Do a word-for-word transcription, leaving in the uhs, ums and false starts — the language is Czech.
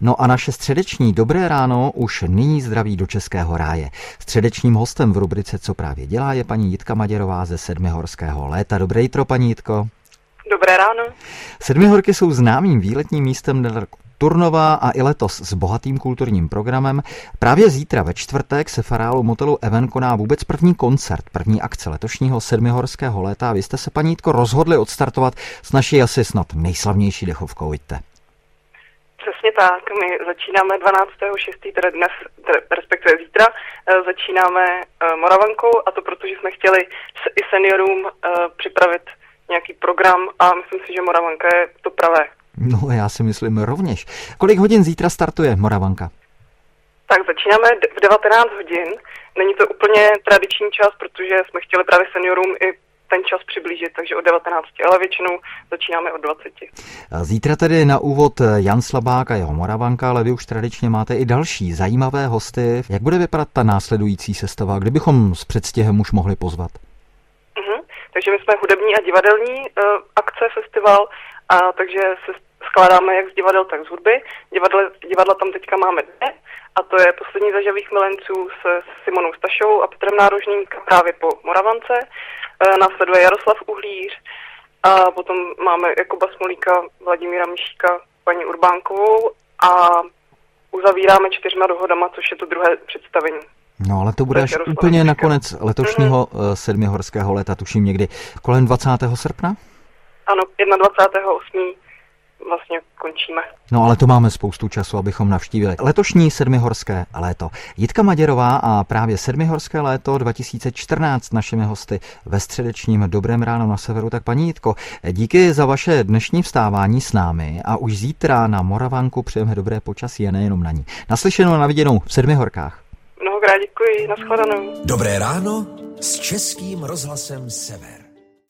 No a naše středeční Dobré ráno už nyní zdraví do Českého ráje. Středečním hostem v rubrice Co právě dělá je paní Jitka Maděrová ze Sedmihorského Léta. Dobré jitro, paní Jitko. Dobré ráno. Sedmihorky jsou známým výletním místem nedaleko Turnova a i letos s bohatým kulturním programem. Právě zítra ve čtvrtek se v areálu motelu Even koná vůbec první koncert, první akce letošního Sedmihorského léta. Vy jste se, paní Jitko, rozhodli odstartovat s naší asi snad nejslavnější dechovkou, vidíte. Přesně tak, my začínáme dvanáctého šestého tedy dnes, respektive zítra, začínáme Moravankou, a to protože jsme chtěli i seniorům připravit nějaký program a myslím si, že Moravanka je to pravé. No, já si myslím rovněž. Kolik hodin zítra startuje Moravanka? Tak začínáme v devatenáct hodin. Není to úplně tradiční čas, protože jsme chtěli právě seniorům i ten čas přiblížit, takže o devatenácti, ale většinou začínáme od dvaceti. Zítra tedy na úvod Jan Slabák a jeho Moravanka, ale vy už tradičně máte i další zajímavé hosty. Jak bude vypadat ta následující sestava, kdybychom s předstihem už mohli pozvat? Uh-huh. Takže my jsme hudební a divadelní uh, akce, festival, a takže se skládáme jak z divadel, tak z hudby. Divadla, divadla tam teďka máme dvě, a to je Poslední za žavých milenců s Simonou Stašovou a Petrem Nárožným právě po Moravance. E, následuje Jaroslav Uhlíř a potom máme Jakuba Smolíka, Vladimíra Mišíka, paní Urbánkovou a uzavíráme čtyřma dohodama, což je to druhé představení. No ale to bude až úplně na konec letošního mm-hmm. Sedmihorského léta, tuším někdy kolem dvacátého srpna? Ano, dvacátého osmého vlastně končíme. No ale to máme spoustu času, abychom navštívili letošní Sedmihorské léto. Jitka Maděrová a právě Sedmihorské léto dva tisíce čtrnáct našimi hosty ve středečním Dobrém ráno na severu. Tak paní Jitko, díky za vaše dnešní vstávání s námi a už zítra na Moravanku přejeme dobré počasí a nejenom na ní. Naslyšenou a naviděnou v Sedmihorkách. Mnohokrát děkuji, nashledanou. Dobré ráno s Českým rozhlasem Sever.